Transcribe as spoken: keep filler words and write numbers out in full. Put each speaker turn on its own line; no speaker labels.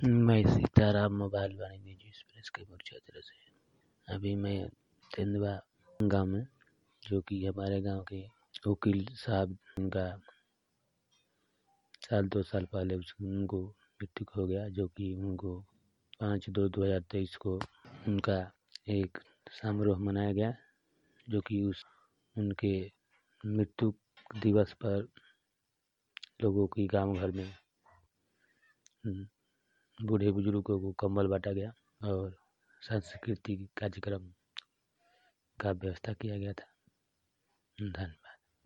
मैं सीताराम मोबाइल वाणिज्य निजी एक्सप्रेस के मुख्य छात्र से अभी मैं तेंदुआ गांव में, जो कि हमारे गांव के वकील साहब, उनका साल दो साल पहले उनको मृत्यु हो गया, जो कि उनको पाँच दो दो हज़ार तेईस को उनका एक समारोह मनाया गया, जो कि उस उनके मृत्यु दिवस पर लोगों की गांव भर में बूढ़े बुजुर्गों को कंबल बांटा गया और सांस्कृतिक कार्यक्रम का व्यवस्था किया गया था। धन्यवाद।